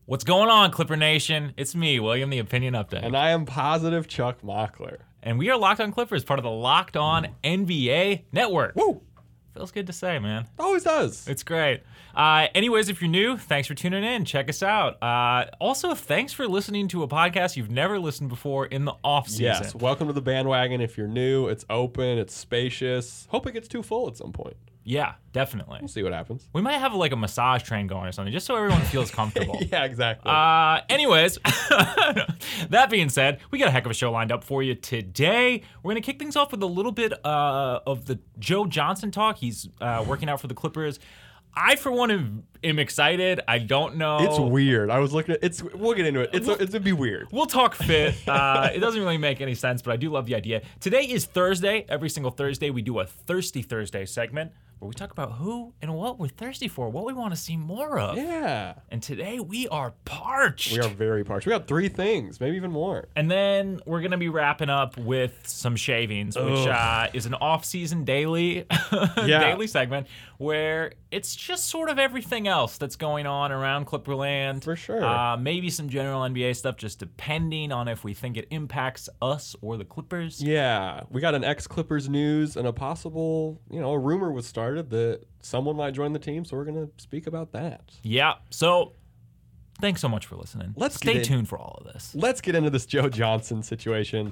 What's going on, Clipper Nation? It's me, William, the Opinion Update. And I am positive Chuck Mockler. And we are Locked On Clippers, part of the Locked On NBA Network. Woo! Feels good to say, man. Always does. It's great. Anyways, if you're new, thanks for tuning in. Check us out. Also, thanks for listening to a podcast you've never listened before in the off season. Yes, welcome to the bandwagon. If you're new, it's open, it's spacious. Hope it gets too full at some point. Yeah, definitely. We'll see what happens. We might have like a massage train going or something, just so everyone feels comfortable. Yeah, exactly. Anyways, that being said, we got a heck of a show lined up for you today. We're going to kick things off with a little bit of the Joe Johnson talk. He's working out for the Clippers. I, for one, am excited. I don't know. It's weird. I was looking at it. We'll get into it. It'd be weird. We'll talk fit. It doesn't really make any sense, but I do love the idea. Today is Thursday. Every single Thursday, we do a Thirsty Thursday segment where we talk about who and what we're thirsty for, what we want to see more of. Yeah. And today we are parched. We are very parched. We got 3 things, maybe even more. And then we're going to be wrapping up with some shavings, which is an off-season daily daily segment where it's just sort of everything else that's going on around Clipperland. For sure. Maybe some general NBA stuff, just depending on if we think it impacts us or the Clippers. Yeah. We got an ex-Clippers news and a possible, a rumor was started that someone might join the team, so we're going to speak about that. Yeah. So thanks so much for listening. Stay tuned for all of this. Let's get into this Joe Johnson situation.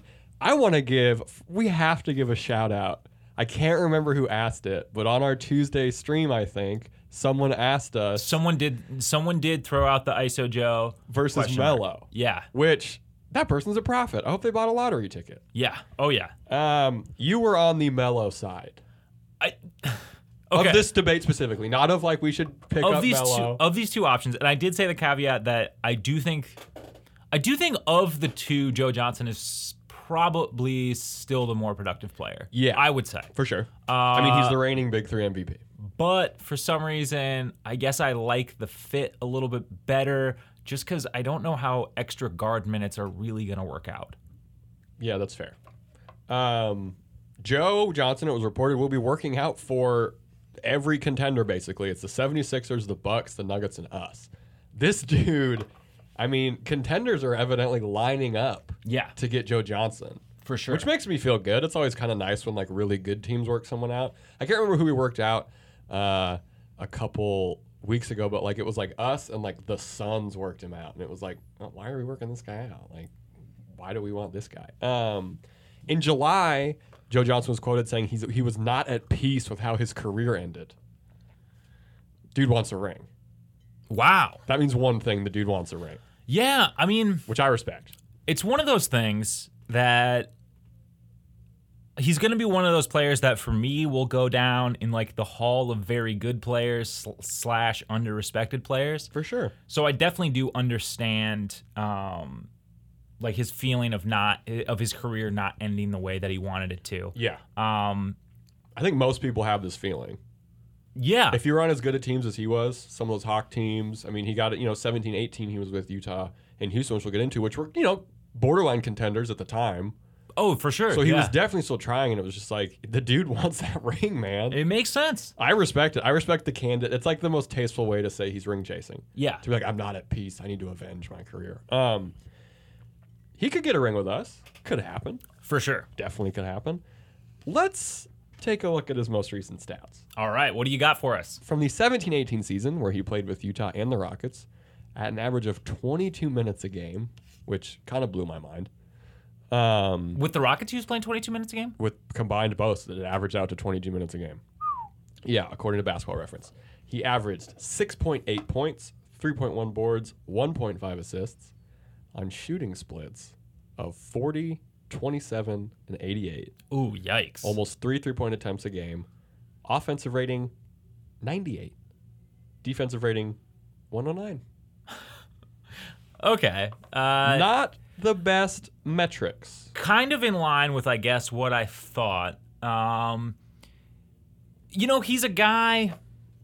We have to give a shout out. I can't remember who asked it, but on our Tuesday stream, I think, someone asked us. Someone did throw out the ISO Joe versus Melo. Yeah. Which, that person's a prophet. I hope they bought a lottery ticket. Yeah. Oh, yeah. You were on the Melo side. Okay. Of this debate specifically, not of like we should pick up Melo. Of these two options, and I did say the caveat that I do think of the two, Joe Johnson is probably still the more productive player. Yeah. I would say. For sure. I mean, he's the reigning Big 3 MVP. But for some reason, I guess I like the fit a little bit better just because I don't know how extra guard minutes are really going to work out. Yeah, that's fair. Joe Johnson, it was reported, will be working out for every contender, basically. It's the 76ers, the Bucks, the Nuggets, and us. This dude, I mean, contenders are evidently lining up to get Joe Johnson. For sure. Which makes me feel good. It's always kind of nice when like really good teams work someone out. I can't remember who we worked out a couple weeks ago, but like it was like us and like the Suns worked him out. And it was like, oh, why are we working this guy out? Like, why do we want this guy? In July, Joe Johnson was quoted saying he was not at peace with how his career ended. Dude wants a ring. Wow. That means one thing, the dude wants a ring. Yeah, I mean... Which I respect. It's one of those things that he's going to be one of those players that for me will go down in like the hall of very good players / under-respected players. For sure. So I definitely do understand... like his feeling of his career not ending the way that he wanted it to. Yeah. I think most people have this feeling. Yeah. If you were on as good a teams as he was, some of those Hawk teams, I mean, he got it, 17, 18, he was with Utah and Houston, which we'll get into, which were, borderline contenders at the time. Oh, for sure. So he was definitely still trying, and it was just like, the dude wants that ring, man. It makes sense. I respect it. I respect the candid. It's like the most tasteful way to say he's ring chasing. Yeah. To be like, I'm not at peace. I need to avenge my career. He could get a ring with us. Could happen. For sure. Definitely could happen. Let's take a look at his most recent stats. All right. What do you got for us? From the 17-18 season, where he played with Utah and the Rockets, at an average of 22 minutes a game, which kind of blew my mind. With the Rockets, he was playing 22 minutes a game? With combined both, it averaged out to 22 minutes a game. Yeah, according to Basketball Reference. He averaged 6.8 points, 3.1 boards, 1.5 assists, on shooting splits of 40, 27, and 88. Ooh, yikes. Almost 3 3-point attempts a game. Offensive rating, 98. Defensive rating, 109. Okay. Not the best metrics. Kind of in line with, I guess, what I thought. He's a guy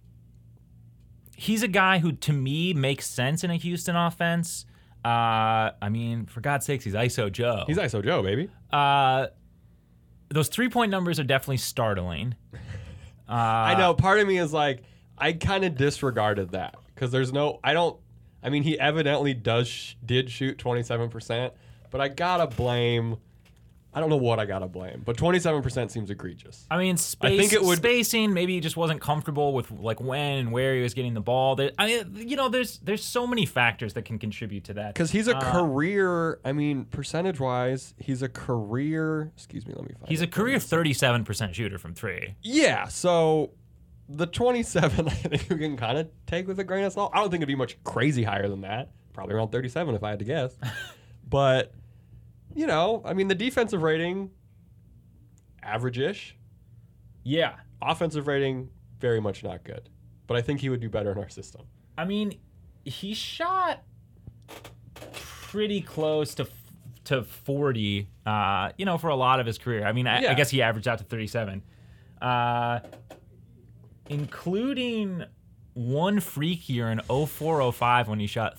who, to me, makes sense in a Houston offense. I mean, for God's sakes, he's ISO Joe. He's ISO Joe, baby. Those 3-point numbers are definitely startling. I know. Part of me is like, I kind of disregarded that because I I mean, he evidently did shoot 27%, but I gotta blame. I don't know what I gotta blame, but 27% seems egregious. I mean, I think it would- spacing. Maybe he just wasn't comfortable with like when and where he was getting the ball. There's so many factors that can contribute to that. Because he's a career. I mean, percentage-wise, he's a career. Excuse me, let me find. He's a it. career 37% shooter from three. Yeah, so the 27, I think we can kind of take with a grain of salt. I don't think it'd be much crazy higher than that. Probably around 37 if I had to guess. But, you know, I mean, the defensive rating, average-ish. Yeah. Offensive rating, very much not good. But I think he would do better in our system. I mean, he shot pretty close to 40, for a lot of his career. I mean, I guess he averaged out to 37. Including one freak year in 04-05 when he shot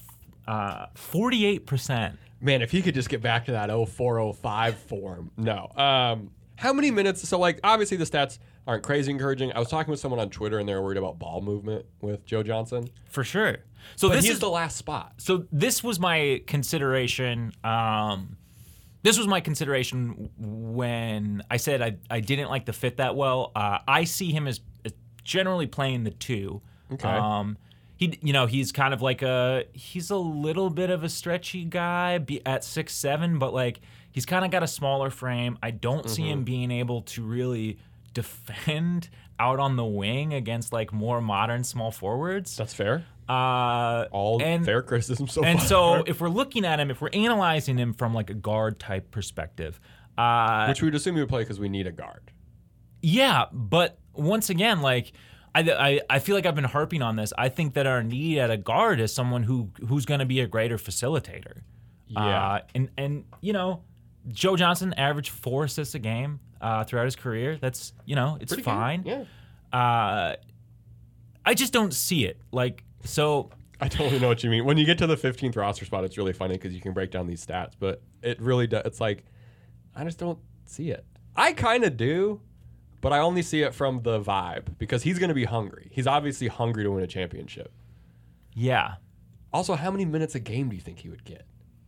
48%. Man, if he could just get back to that 04-05 form. No. How many minutes? So, like, obviously the stats aren't crazy encouraging. I was talking with someone on Twitter, and they were worried about ball movement with Joe Johnson. For sure. So But this he's is the last spot. So this was my consideration. This was my consideration when I said I didn't like the fit that well. I see him as generally playing the two. Okay. He's kind of like he's a little bit of a stretchy guy at 6'7", but like he's kind of got a smaller frame. I don't see him being able to really defend out on the wing against like more modern small forwards. That's fair. And fair criticism so far. And so if we're looking at him, if we're analyzing him from like a guard type perspective, which we would assume he would play because we need a guard. Yeah, but once again, like I feel like I've been harping on this. I think that our need at a guard is someone who's going to be a greater facilitator. Yeah. And Joe Johnson averaged 4 assists a game throughout his career. That's it's Pretty fine. good. Yeah. I just don't see it. Like so. I totally know what you mean. When you get to the 15th roster spot, it's really funny because you can break down these stats, but it really does. It's like I just don't see it. I kind of do. But I only see it from the vibe because he's going to be hungry. He's obviously hungry to win a championship. Yeah. Also, how many minutes a game do you think he would get?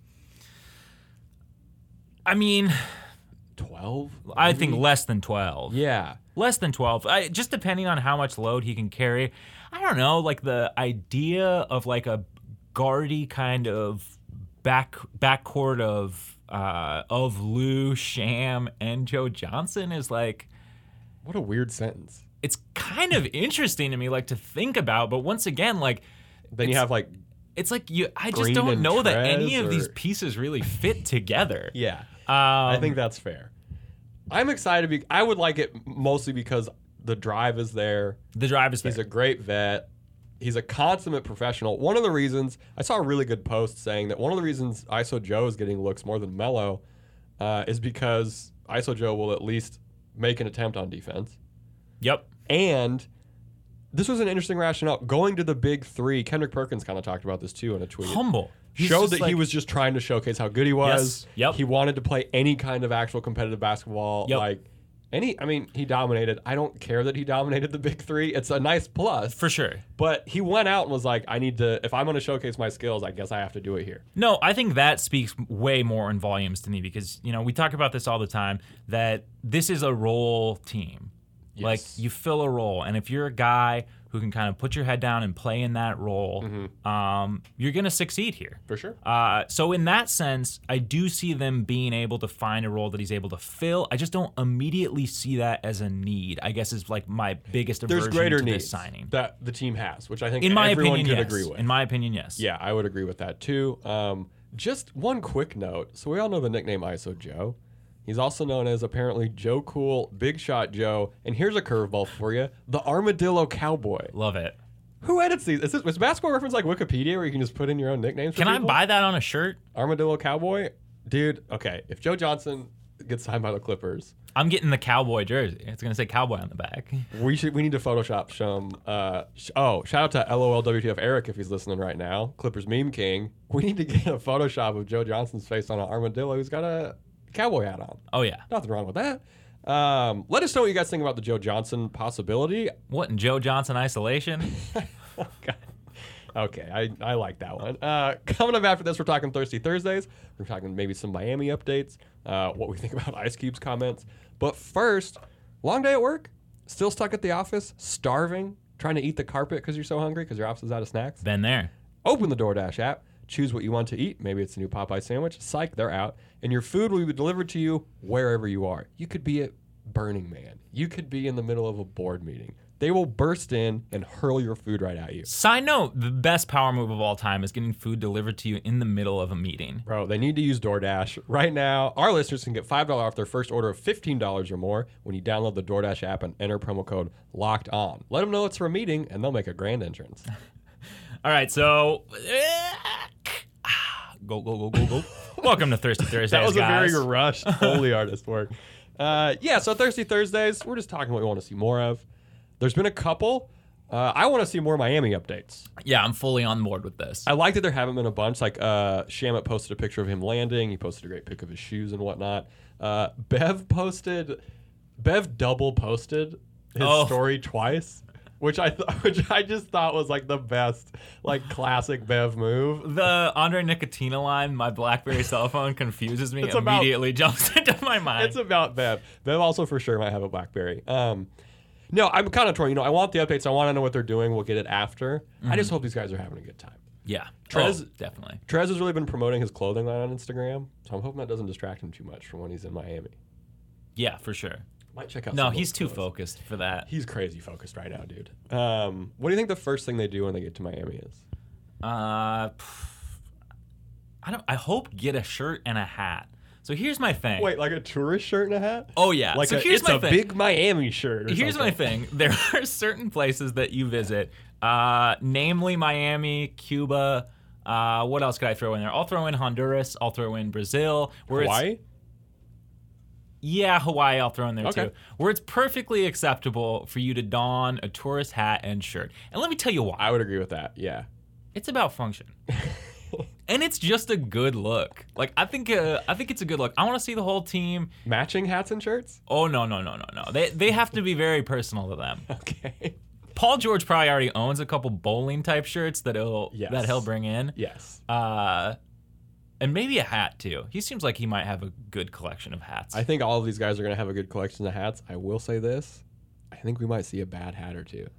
I mean, 12? I think less than 12. Yeah. Less than 12. Just depending on how much load he can carry. I don't know, like the idea of like a guardy kind of backcourt of Lou, Sham, and Joe Johnson is like... What a weird sentence. It's kind of interesting to me, like to think about, but once again, like then you have like it's like I just Green don't and know that any of Trez these or- pieces really fit together. Yeah. I think that's fair. I'm excited. I would like it mostly because the drive is there. The drive is there. He's a great vet. He's a consummate professional. One of the reasons I saw a really good post saying that one of the reasons ISO Joe is getting looks more than Melo is because ISO Joe will at least make an attempt on defense. Yep. And this was an interesting rationale. Going to the big three, Kendrick Perkins kind of talked about this too in a tweet. Humble. He's Showed just that like, he was just trying to showcase how good he was. Yes. Yep. He wanted to play any kind of actual competitive basketball. Yep. He dominated. I don't care that he dominated the big three. It's a nice plus. for sure. But he went out and was like, if I'm going to showcase my skills, I guess I have to do it here. No, I think that speaks way more in volumes to me because, we talk about this all the time, that this is a role team. Yes. Like, you fill a role. And if you're a guy who can kind of put your head down and play in that role, you're going to succeed here. For sure. So in that sense, I do see them being able to find a role that he's able to fill. I just don't immediately see that as a need, I guess is like my biggest aversion There's greater to needs this signing. that the team has, which I think In my everyone opinion, could yes. agree with. In my opinion, yes. Yeah, I would agree with that too. Just one quick note. So we all know the nickname ISO Joe. He's also known as apparently Joe Cool, Big Shot Joe, and here's a curveball for you: the Armadillo Cowboy. Love it. Who edits these? Is Basketball Reference like Wikipedia where you can just put in your own nicknames? Can for I people? buy that on a shirt? Armadillo Cowboy? Dude, okay. If Joe Johnson gets signed by the Clippers, I'm getting the cowboy jersey. It's going to say cowboy on the back. we need to Photoshop some. Shout out to LOLWTF Eric if he's listening right now. Clippers meme king. We need to get a Photoshop of Joe Johnson's face on an armadillo who's got a cowboy hat on. Oh, yeah. Nothing wrong with that. Let us know what you guys think about the Joe Johnson possibility. What, in Joe Johnson isolation? Oh, God. Okay, I like that one. Coming up after this, we're talking Thirsty Thursdays. We're talking maybe some Miami updates, what we think about Ice Cube's comments. But first, long day at work, still stuck at the office, starving, trying to eat the carpet because you're so hungry because your office is out of snacks. Been there. Open the DoorDash app, choose what you want to eat. Maybe it's a new Popeye sandwich. Psych, they're out. And your food will be delivered to you wherever you are. You could be at Burning Man. You could be in the middle of a board meeting. They will burst in and hurl your food right at you. Side note, the best power move of all time is getting food delivered to you in the middle of a meeting. Bro, they need to use DoorDash. Right now, our listeners can get $5 off their first order of $15 or more when you download the DoorDash app and enter promo code LOCKEDON. Let them know it's for a meeting, and they'll make a grand entrance. All right, so... Go. Welcome to Thirsty Thursdays, That was guys. a very rushed Foley artist work. So Thirsty Thursdays, we're just talking what we want to see more of. There's been a couple. I want to see more Miami updates. Yeah, I'm fully on board with this. I like that there haven't been a bunch. Like Shamit posted a picture of him landing. He posted a great pic of his shoes and whatnot. Bev double posted his story twice, which I just thought was like the best, like classic Bev move. The Andre Nicotina line, my BlackBerry cell phone confuses me, immediately jumps into my mind. It's about Bev. Bev also for sure might have a BlackBerry. No, I'm kind of torn. I want the updates. I want to know what they're doing. We'll get it after. I just hope these guys are having a good time. Yeah. Definitely. Trez has really been promoting his clothing line on Instagram, so I'm hoping that doesn't distract him too much from when he's in Miami. Yeah, for sure. Might check out. No, he's too focused for that. He's crazy focused right now, dude. What do you think the first thing they do when they get to Miami is? I hope get a shirt and a hat. So here's my thing. Wait, like a tourist shirt and a hat? Oh yeah. Like so it's a big Miami shirt. Here's my thing. There are certain places that you visit, namely Miami, Cuba. What else could I throw in there? I'll throw in Honduras. I'll throw in Brazil. Hawaii? Yeah, Hawaii I'll throw in there Okay. too. Where it's perfectly acceptable for you to don a tourist hat and shirt. And let me tell you why. I would agree with that. Yeah. It's about function. And it's just a good look. Like I think it's a good look. I want to see the whole team Matching hats and shirts? Oh no. They have to be very personal to them. Okay. Paul George probably already owns a couple bowling type shirts that he'll bring in. Yes. And maybe a hat too. He seems like he might have a good collection of hats. I think all of these guys are going to have a good collection of hats. I will say this. I think we might see a bad hat or two.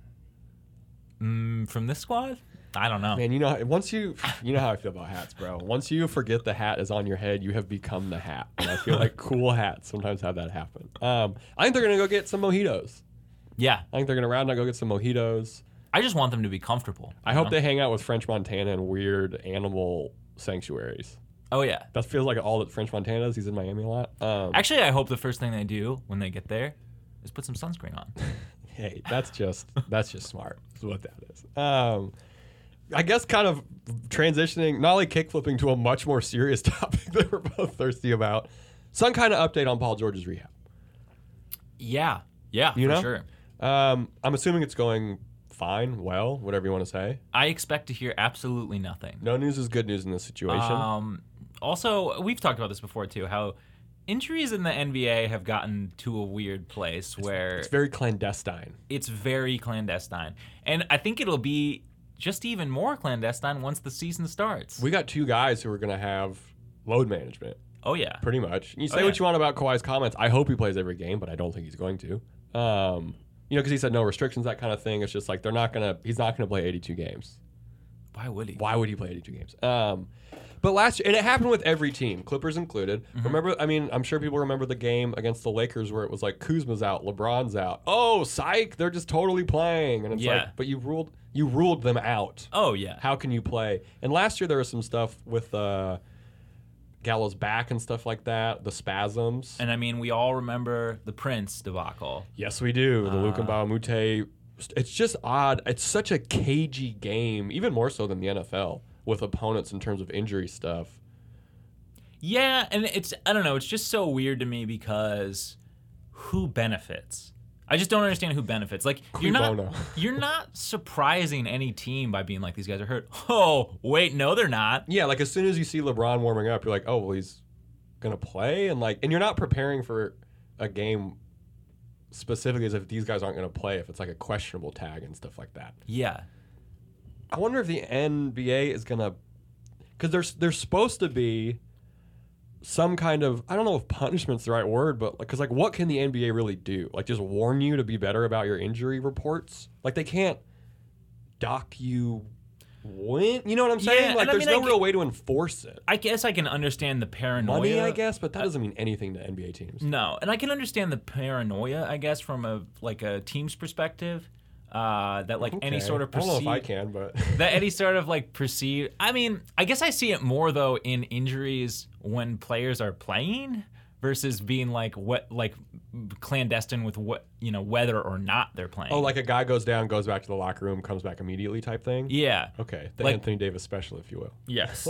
From this squad? I don't know. Man, you know how I feel about hats, bro. Once you forget the hat is on your head, you have become the hat. And I feel like cool hats sometimes have that happen. I think they're going to go get some mojitos. Yeah. I think they're going to round out, go get some mojitos. I just want them to be comfortable. I hope they hang out with French Montana in weird animal sanctuaries. Oh, yeah. That feels like all that French Montana is. He's in Miami a lot. Actually, I hope the first thing they do when they get there is put some sunscreen on. Hey, that's just smart. Is what that is. I guess kind of transitioning, not only kickflipping to a much more serious topic that we're both thirsty about. Some kind of update on Paul George's rehab. Yeah, for sure. I'm assuming it's going fine, well, whatever you want to say. I expect to hear absolutely nothing. No news is good news in this situation. Also, we've talked about this before too, how injuries in the NBA have gotten to a weird place where it's very clandestine. It's very clandestine. And I think it'll be just even more clandestine once the season starts. We got two guys who are going to have load management. Oh, yeah. Pretty much. You say what you want about Kawhi's comments. I hope he plays every game, but I don't think he's going to. Because he said no restrictions, that kind of thing. It's just like he's not going to play 82 games. Why would he? Why would he play 82 games? But last year, and it happened with every team, Clippers included. Mm-hmm. Remember, I'm sure people remember the game against the Lakers where it was like Kuzma's out, LeBron's out. Oh, psych, they're just totally playing. And it's like, but you ruled them out. Oh, yeah. How can you play? And last year there was some stuff with Gallo's back and stuff like that, the spasms. And we all remember the Prince debacle. Yes, we do. The Luka Mbamute. It's just odd. It's such a cagey game, even more so than the NFL, with opponents in terms of injury stuff. Yeah, and I don't know, it's just so weird to me because who benefits? I just don't understand who benefits. Like, you're not surprising any team by being like, these guys are hurt. Oh, wait, no, they're not. Yeah, like as soon as you see LeBron warming up, you're like, oh, well, he's gonna play, and you're not preparing for a game specifically as if these guys aren't gonna play. If it's like a questionable tag and stuff like that. Yeah. I wonder if the NBA is gonna, because there's supposed to be some kind of, I don't know if punishment's the right word, but because like what can the NBA really do? Like just warn you to be better about your injury reports? Like they can't dock you when, you know what I'm saying? Yeah, like and there's no real way to enforce it. I guess I can understand the paranoia. Money, I guess, but that doesn't mean anything to NBA teams. No, and I can understand the paranoia, I guess, from a team's perspective. That like any sort of I don't know if I can, but that any sort of like perceived. I mean, I guess I see it more though in injuries when players are playing versus being like clandestine with whether or not they're playing. oh, like a guy goes down, goes back to the locker room, comes back immediately type thing. Yeah. Okay, the Like- Anthony Davis special, if you will. Yes.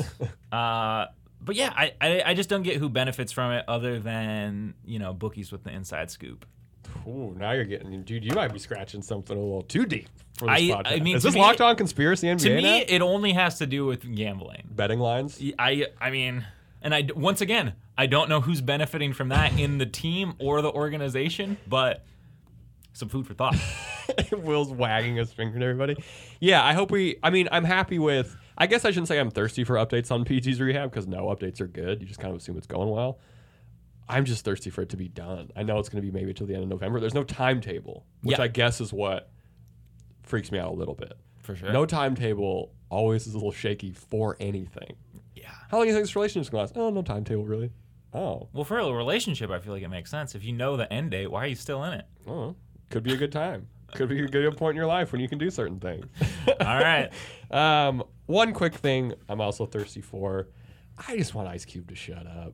But yeah, I just don't get who benefits from it other than bookies with the inside scoop. Ooh, now you're getting, dude. You might be scratching something a little too deep for this podcast. I mean, is to this me- Locked On Conspiracy NBA To me, now? it only has to do with gambling. Betting lines? I mean, and once again, I don't know who's benefiting from that in the team or the organization, but some food for thought. Will's wagging his finger at everybody. Yeah, I'm happy with, I guess I shouldn't say I'm thirsty for updates on PG's rehab because no updates are good. You just kind of assume it's going well. I'm just thirsty for it to be done. I know it's going to be maybe till the end of November. There's no timetable, which Yeah. I guess is what freaks me out a little bit. For sure. No timetable always is a little shaky for anything. Yeah. How long do you think this relationship's going to last? Oh, no timetable, really. Oh. Well, for a relationship, I feel like it makes sense. If you know the end date, why are you still in it? Oh. Could be a good time. Could be a good point in your life when you can do certain things. All right. One quick thing I'm also thirsty for. I just want Ice Cube to shut up.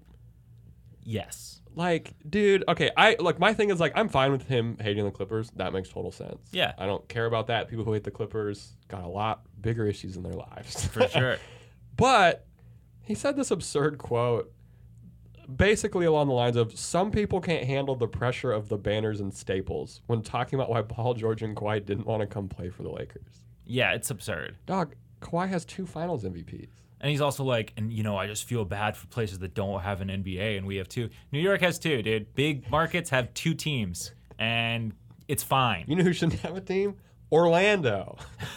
Yes. Like, dude, okay, my thing is like I'm fine with him hating the Clippers. That makes total sense. Yeah. I don't care about that. People who hate the Clippers got a lot bigger issues in their lives. For sure. But he said this absurd quote basically along the lines of some people can't handle the pressure of the banners and staples when talking about why Paul George and Kawhi didn't want to come play for the Lakers. Yeah, it's absurd. Dog, Kawhi has 2 finals MVPs. And he's also like, I just feel bad for places that don't have an NBA, and we have 2. New York has 2, dude. Big markets have 2 teams, and it's fine. You know who shouldn't have a team? Orlando.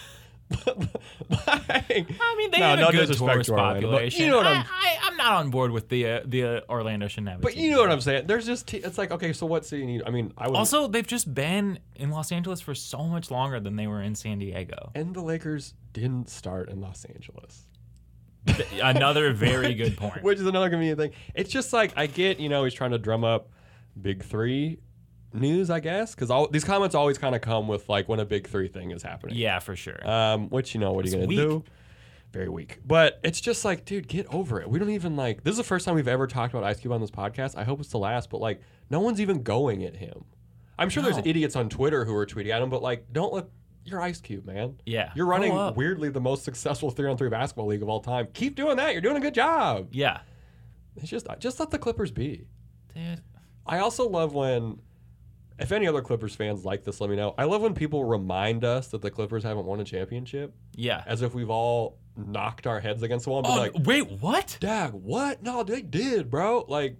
I mean, they have a good tourist population. You know what I'm not on board with the Orlando shouldn't have a But team. you know what I'm saying? There's just it's like, okay, so what city need? I mean, I would Also, they've just been in Los Angeles for so much longer than they were in San Diego. and the Lakers didn't start in Los Angeles. Another very good point. Which is another convenient thing. It's just like I get, he's trying to drum up Big 3 news, I guess, because all these comments always kind of come with like when a Big 3 thing is happening. Yeah, for sure. Which what are you gonna weak. do? Very weak. But it's just like, dude, get over it. We don't even like. This is the first time we've ever talked about Ice Cube on this podcast. I hope it's the last. But like, no one's even going at him. I'm sure there's No. idiots on Twitter who are tweeting at him, but like, don't let. You're Ice Cube, man. Yeah. You're Grow running up. weirdly the most successful 3-on-3 basketball league of all time. Keep doing that. You're doing a good job. Yeah. It's just let the Clippers be. Dude. I also love when, if any other Clippers fans like this, let me know. I love when people remind us that the Clippers haven't won a championship, Yeah. as if we've all knocked our heads against the wall and been Oh, like, wait, what? Dag, what? No, they did, bro. Like,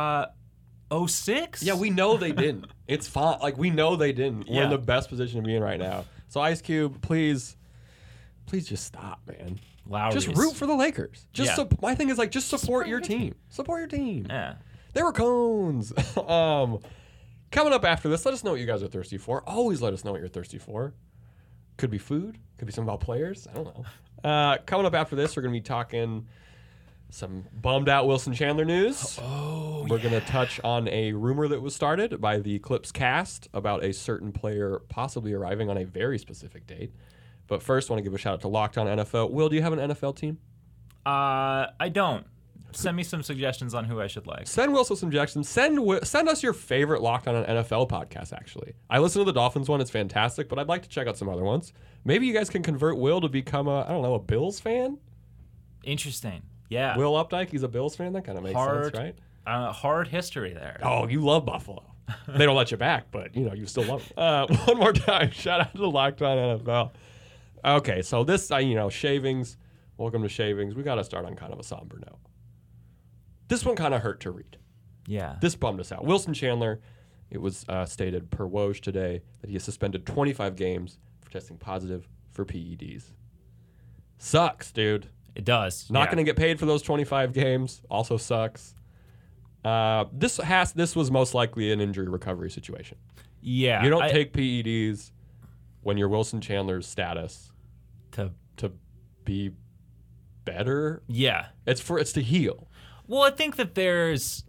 06? yeah, we know they didn't. It's fine. Like, we know they didn't. We're in Yeah. the best position to be in right now. So, Ice Cube, please just stop, man. Lowry's. Just root for the Lakers. Just Yeah. my thing is like, just support your team. Support your team. Yeah. They were cones. Coming up after this, let us know what you guys are thirsty for. Always let us know what you're thirsty for. Could be food. Could be something about players. I don't know. Coming up after this, we're going to be talking some bummed out Wilson Chandler news. Oh, We're going to touch on a rumor that was started by the Clips cast about a certain player possibly arriving on a very specific date. But first, I want to give a shout out to Locked On NFL. Will, do you have an NFL team? I don't. Send me some suggestions on who I should like. Send Will some suggestions. Send us your favorite Locked On NFL podcast, actually. I listen to the Dolphins one. It's fantastic, but I'd like to check out some other ones. Maybe you guys can convert Will to become a Bills fan? Interesting. Yeah. Will Updike, he's a Bills fan? That kind of makes sense, right? Hard history there. Oh, you love Buffalo. They don't let you back, but, you still love them. One more time, shout out to Locked On NFL. Okay, so this, shavings. Welcome to Shavings. We got to start on kind of a somber note. This one kind of hurt to read. Yeah. This bummed us out. Wilson Chandler, it was stated per Woj today that he is suspended 25 games for testing positive for PEDs. sucks, dude. It does. Not going to get paid for those 25 games. Also sucks. This was most likely an injury recovery situation. Yeah. You don't take PEDs when you're Wilson Chandler's status to be better. Yeah. It's to heal. Well, I think that there's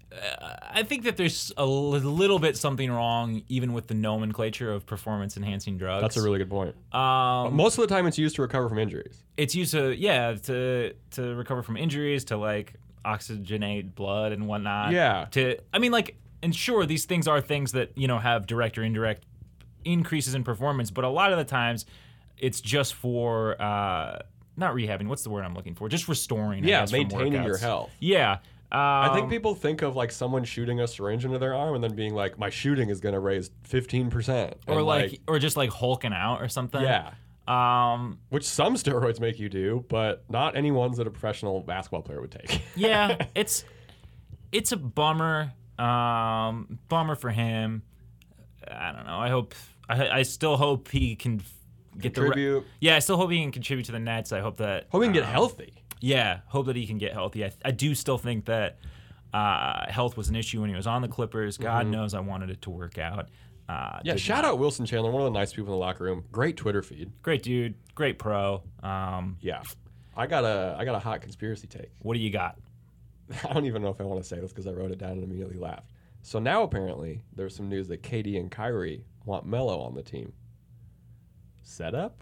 a little bit something wrong even with the nomenclature of performance enhancing drugs. That's a really good point. Most of the time it's used to recover from injuries. It's used to recover from injuries, to like oxygenate blood and whatnot. Yeah. And sure, these things are things that, have direct or indirect increases in performance, but a lot of the times it's just for not rehabbing. What's the word I'm looking for? Just restoring. Yeah, I guess, from maintaining your workouts. health. Yeah. I think people think of like someone shooting a syringe into their arm and then being like, my shooting is going to raise 15%. Or just like hulking out or something. Yeah. Which some steroids make you do, but not any ones that a professional basketball player would take. Yeah, it's a bummer. Bummer for him. I don't know. I still hope he can Contribute. I still hope he can contribute to the Nets. I hope that Hope he can get healthy. Yeah, hope that he can get healthy. I do still think that health was an issue when he was on the Clippers. God knows I wanted it to work out. Shout out Wilson Chandler, one of the nice people in the locker room. Great Twitter feed. Great dude, great pro. Yeah, I got a hot conspiracy take. What do you got? I don't even know if I want to say this because I wrote it down and immediately laughed. So now apparently there's some news that KD and Kyrie want Melo on the team. Set up?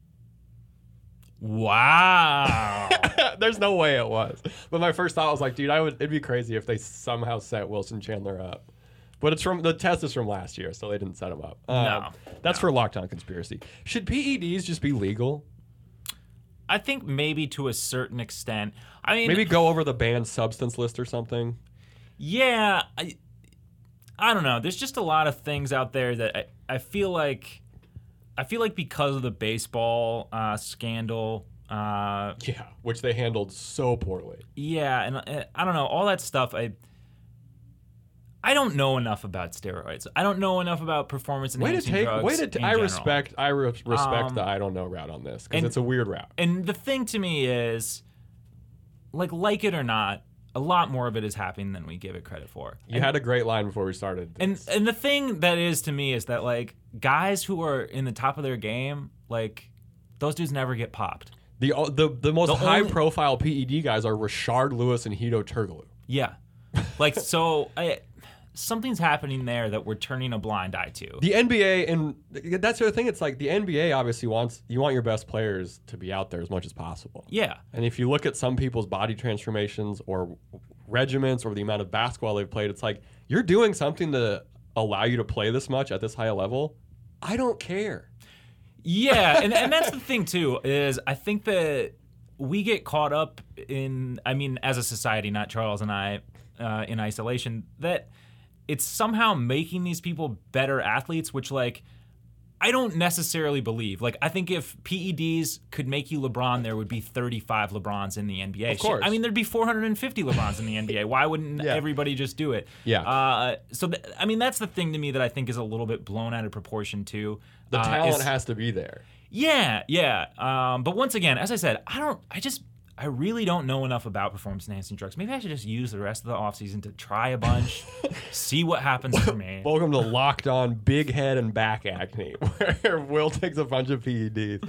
Wow. There's no way it was. But my first thought was like, dude, it'd be crazy if they somehow set Wilson Chandler up. But the test is from last year, so they didn't set him up. That's for Locked On Conspiracy. Should PEDs just be legal? I think maybe to a certain extent. I mean, maybe go over the banned substance list or something. Yeah, I don't know. There's just a lot of things out there that I feel like because of the baseball scandal. Which they handled so poorly. Yeah, and I don't know, all that stuff. I don't know enough about steroids. I don't know enough about performance enhancing drugs. I respect the I don't know route on this because it's a weird route. And the thing to me is, like it or not, a lot more of it is happening than we give it credit for. You had a great line before we started this. And the thing that is to me is that like guys who are in the top of their game, like those dudes never get popped. The most high profile PED guys are Rashard Lewis and Hedo Turkoglu. Yeah, like so. Something's happening there that we're turning a blind eye to. The NBA, and that's the other thing. It's like the NBA obviously want your best players to be out there as much as possible. Yeah. And if you look at some people's body transformations or regiments or the amount of basketball they've played, it's like you're doing something to allow you to play this much at this high a level. I don't care. Yeah, and that's the thing too, is I think that we get caught up in, as a society, not Charles and I in isolation, that it's somehow making these people better athletes, which, like, I don't necessarily believe. Like, I think if PEDs could make you LeBron, there would be 35 LeBrons in the NBA. Of course. There'd be 450 LeBrons in the NBA. Why wouldn't everybody just do it? Yeah. That's the thing to me that I think is a little bit blown out of proportion, too. The talent has to be there. Yeah. But once again, as I said, I really don't know enough about performance-enhancing drugs. Maybe I should just use the rest of the offseason to try a bunch, see what happens for me. Welcome to Locked On Big Head and Back Acne, where Will takes a bunch of PEDs.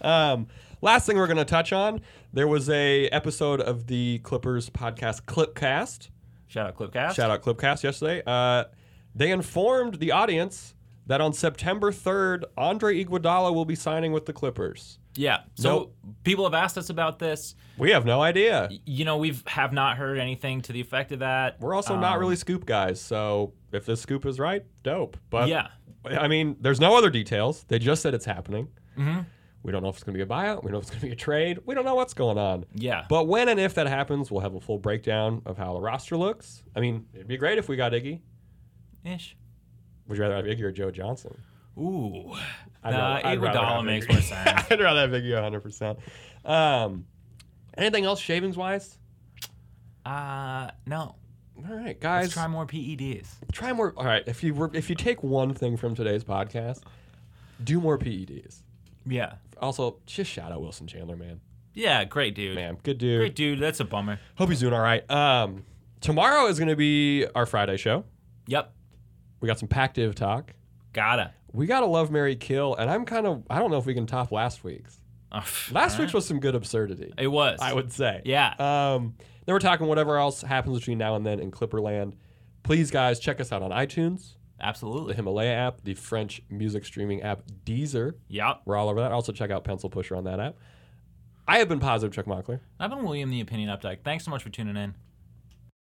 Last thing we're going to touch on, there was a episode of the Clippers podcast Clipcast. Shout out Clipcast yesterday. They informed the audience that on September 3rd, Andre Iguodala will be signing with the Clippers. Yeah. So people have asked us about this. We have no idea. We have not heard anything to the effect of that. We're also not really scoop guys, so if this scoop is right, dope. But yeah. There's no other details. They just said it's happening. Mm-hmm. We don't know if it's going to be a buyout. We don't know if it's going to be a trade. We don't know what's going on. Yeah. But when and if that happens, we'll have a full breakdown of how the roster looks. It'd be great if we got Iggy. Ish. Would you rather have Iggy or Joe Johnson? Ooh. Iguodala makes more sense. I'd rather have Iggy 100%. Anything else shavings-wise? No. All right, guys. Let's try more PEDs. Try more. All right, if you take one thing from today's podcast, do more PEDs. Yeah. Also, just shout out Wilson Chandler, man. Yeah, great dude. Man, good dude. Great dude. That's a bummer. Hope he's doing all right. Tomorrow is going to be our Friday show. Yep. We got some Pactive talk. Gotta. We got a Love, Marry, Kill, and I don't know if we can top last week's. Last week's was some good absurdity. It was. I would say. Yeah. Then we're talking whatever else happens between now and then in Clipperland. Please, guys, check us out on iTunes, the Absolutely. Himalaya app, the French music streaming app Deezer. Yep. We're all over that. Also, check out Pencil Pusher on that app. I have been Positive Chuck Mockler. I've been William the Opinion Updike. Thanks so much for tuning in.